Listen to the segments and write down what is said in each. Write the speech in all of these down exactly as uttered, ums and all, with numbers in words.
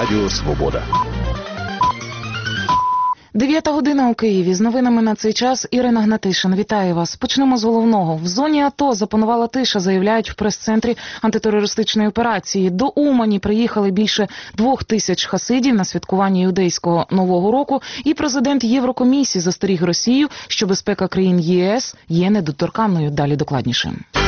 Радіо Свобода. Дев'ята година у Києві. З новинами на цей час Ірина Гнатишин. Вітаю вас. Почнемо з головного. В зоні АТО запанувала тиша, заявляють в прес-центрі антитерористичної операції. До Умані приїхали більше двох тисяч хасидів на святкування юдейського Нового року. І президент Єврокомісії застеріг Росію, що безпека країн ЄС є недоторканною. Далі докладніше.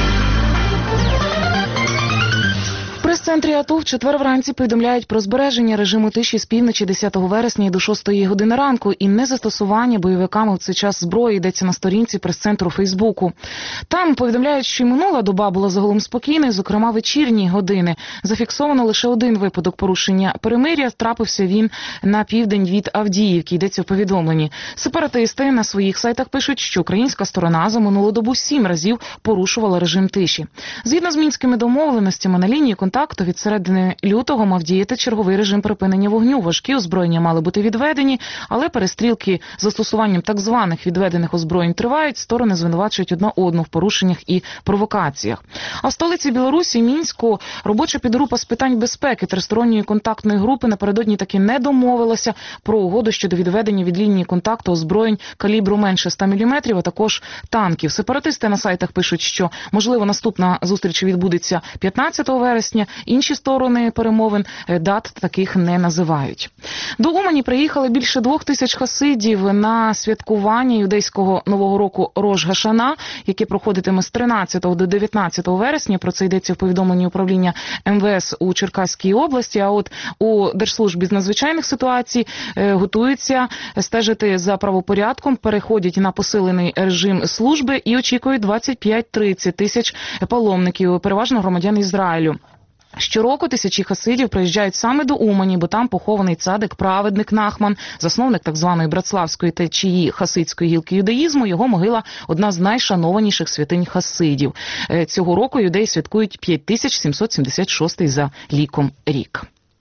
В прес-центрі АТО в четвер вранці повідомляють про збереження режиму тиші з півночі десятого вересня і до шостої години ранку і незастосування бойовиками в цей час зброї, йдеться на сторінці прес-центру Фейсбуку. Там повідомляють, що й минула доба була загалом спокійною, зокрема вечірні години. Зафіксовано лише один випадок порушення перемир'я, трапився він на південь від Авдіївки, йдеться в повідомленні. Сепаратисти на своїх сайтах пишуть, що українська сторона за минулу добу сім разів порушувала режим тиші. Згідно з мінськими домовленостями, на лінії контакту від середини лютого мав діяти черговий режим припинення вогню. Важкі озброєння мали бути відведені, але перестрілки з застосуванням так званих відведених озброєнь тривають. Сторони звинувачують одна одну в порушеннях і провокаціях. А в столиці Білорусі, Мінську, робоча підгрупа з питань безпеки тристоронньої контактної групи напередодні таки не домовилася про угоду щодо відведення від лінії контакту озброєнь калібру менше ста міліметрів, а також танків. Сепаратисти на сайтах пишуть, що, можливо, наступна зустріч відбудеться п'ятнадцятого вересня. Інші сторони перемовин дат таких не називають. До Умані приїхали більше двох тисяч хасидів на святкування юдейського Нового року Рош Гашана, яке проходитиме з тринадцятого до дев'ятнадцятого вересня. Про це йдеться в повідомленні управління ем ве ес у Черкаській області. А от у Держслужбі з надзвичайних ситуацій готуються стежити за правопорядком, переходять на посилений режим служби і очікують двадцять п'ять - тридцять тисяч паломників, переважно громадян Ізраїлю. Щороку тисячі хасидів приїжджають саме до Умані, бо там похований цадик-праведник Нахман, засновник так званої братславської течії хасидської гілки юдаїзму. Його могила – одна з найшанованіших святинь хасидів. Цього року юдеї святкують п'ять тисяч сімсот сімдесят шостий за ліком рік.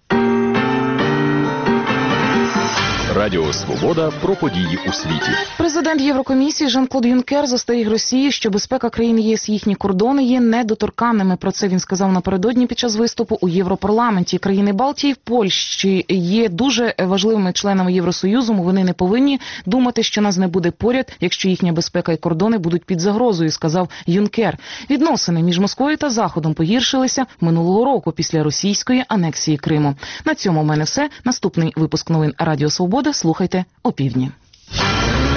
Радіо Свобода про події у світі. Президент Єврокомісії Жан-Клод Юнкер застеріг Росії, що безпека країн ЄС, їхні кордони є недоторканними. Про це він сказав напередодні під час виступу у Європарламенті. Країни Балтії в Польщі є дуже важливими членами Євросоюзу. Вони не повинні думати, що нас не буде поряд, якщо їхня безпека і кордони будуть під загрозою, сказав Юнкер. Відносини між Москвою та Заходом погіршилися минулого року після російської анексії Криму. На цьому в мене все. Наступний випуск новин Радіо Свобода слухайте опівдні.